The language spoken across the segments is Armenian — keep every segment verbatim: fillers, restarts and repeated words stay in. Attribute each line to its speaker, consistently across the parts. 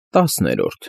Speaker 1: Տասներորդ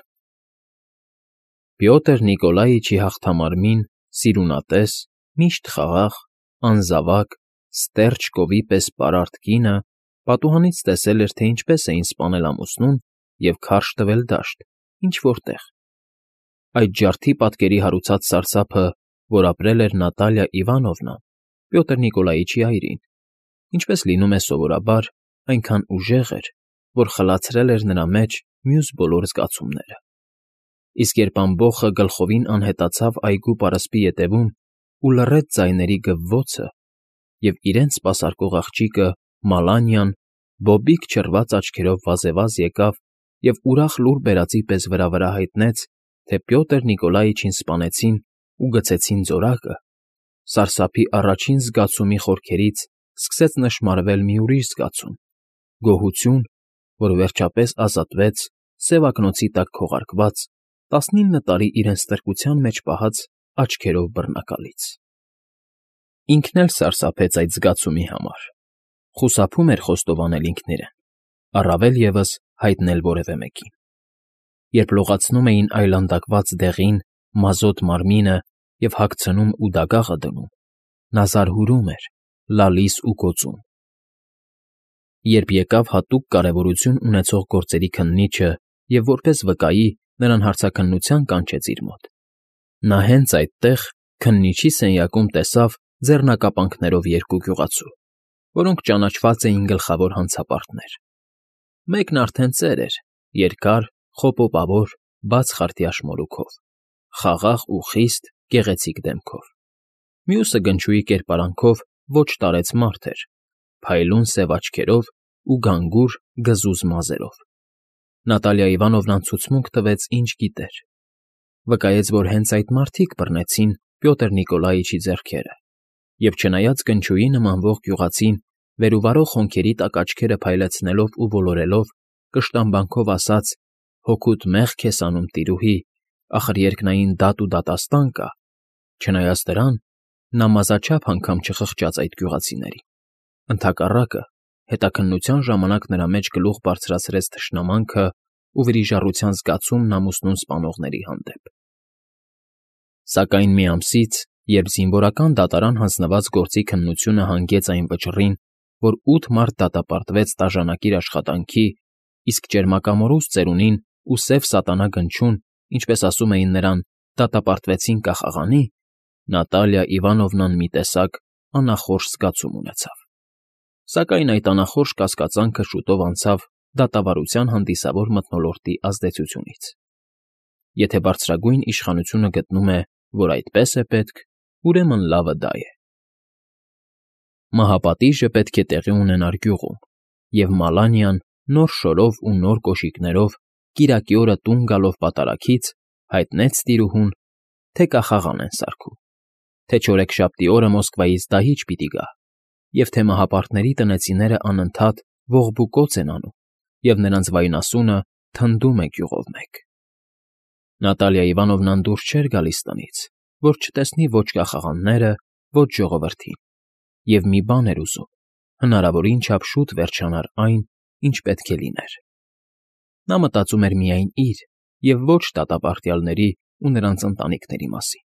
Speaker 1: Պյոտր Նիկոլաիչի հաղթամարմին, սիրունատես, միշտ խաղաղ, անզավակ, ստերջ կովի պես պարարտ կինը պատուհանից տեսել էր, թե ինչպես էին սպանել ամուսնուն և քարշ տվել դաշտ, ինչ֊որ տեղ. այդ ջարդի պատկերի հարուցած սարսափը, որ ապրել էր Նատալիա Իվանովնան, Պյոտր Նիկոլաիչի այրին, ինչպես լինում է սովորաբար, այնքան ուժեղ էր, որ խլացրել էր նրա մեջ մյուս բոլոր զգացումները, իսկ երբ ամբոխը գլխովին անհետացավ այգու պարսպի ետևում ու լռեց ձայների գվվոցը, և իրենց սպասարկող աղջիկը՝ Մալանիան, բոբիկ չռված աչքերով վազեվազ եկավ և ուրախ լուր բերածի պես վրա֊վրա հայտնեց, թե Պյոտր Նիկոլաիչին սպանեցին ու գցեցին ձորակը, սարսափի առաջին զգացումի խորքերից սկսեց նշմարվել մի ուրիշ զգացում՝ գոհություն, որ վերջապես ազատվեց սև ակնոցի տակ քողարկված, տասնինը տարի իրեն ստրկության մեջ պահած աչքերով բռնակալից։ Ինքն էլ սարսափեց այդ զգացումի համար, խուսափում էր խոստովանել ինքն իրեն, առավել ևս հայտնել որևէ մեկին։ Երբ լողացնում էին այլանդակված դեղին, մազոտ մարմինը և հագցնում ու դագաղը դնում, նա զարհուրում էր, լալիս ու գոծում։ Երբ եկավ հատուկ կարևորություն ունեցող գործերի քննիչը և որպես վկայի նրան հարցաքննության կանչեց իր մոտ, նա հենց այդտեղ, քննիչի սենյակում տեսավ ձեռնակապանքներով երկու գյուղացու, որոնք ճանաչված էին գլխավոր հանցապարտներ. մեկն արդեն ծեր էր, երկար, խոպոպավոր, բաց խարտյա շմորուքով, խաղաղ ու խիստ, գեղեցիկ դեմքով, մյուսը գնչուի կերպարանքով ոչ տարեց մարդ էր, փայլուն սև աչքերով ու գանգուր, գզուզ մազերով։ Նատալիա Իվանովնան ցուցմունք տվեց, ինչ գիտեր, վկայեց, որ հենց այդ մարդիկ բռնեցին Պյոտր Նիկոլաիչի ձեռքերը, և չնայած գնչուի նմանվող գյուղացին վերուվարող հոնքերի տակ աչքերը փայլեցնելով ու ոլորելով, կշտամբանքով ասաց. «Հոգուդ մեղք ես անում, տիրուհի, ախր երկնային դատ ու դատաստան կա», չնայած դրան, նա մազաչափ անգամ չխղճաց այդ գյուղացիներին, ընդհակառակը, հետաքննության ժամանակ նրա մեջ գլուխ բարձրացրեց թշնամանքը ու վրիժառության զգացումն ամուսնուն սպանողների հանդեպ։ Սակայն մի ամսից, երբ զինվորական դատարան հանձնված գործի քննությունը հանգեց այն վճռին, որ ութ մարդ դատապարտվեց տաժանակիր աշխատանքի, իսկ ճերմակամորուս ծերունին ու սև սատանա գնչուն, ինչպես ասում էին նրան, դատապարտվեցին կախաղանի, Նատալիա Իվանովնան մի տեսակ անախորժ զգացում ունեցավ։ Սակայն այդ անախորժ կասկածանքը շուտով անցավ դատավարության հանդիսավոր մթնոլորտի ազդեցությունից։ Եթե բարձրագույն իշխանությունը գտնում է, որ այդպես է պետք, ուրեմն լավը դա է։ Մահապատիժը պետք է տեղի ունենար գյուղում, և Մալանիան նոր շորով ու նոր կոշիկներով, կիրակի օրը տուն գալով պատարագից, հայտնեց տիրուհուն, թե կախաղան են սարքում, թե չորեքշաբթի օրը Մոսկվայից դահիճ պիտի գա, և թե մահապարտների տնեցիները անընդհատ ողբուկոծ են անում, և նրանց վայնասունը թնդում է գյուղով մեկ։ Նատալիա Իվանովնան դուրս չէր գալիս տնից, որ չտեսնի ոչ կախաղանները, ոչ ժողովրդին, և մի բան էր ուզում, հնարավորին չափ շուտ վերջանար այն, ինչ պետք է լիներ։ Նա մտածում էր միայն իր և ոչ դատապարտյալների ու նրանց ընտանիքների մասին։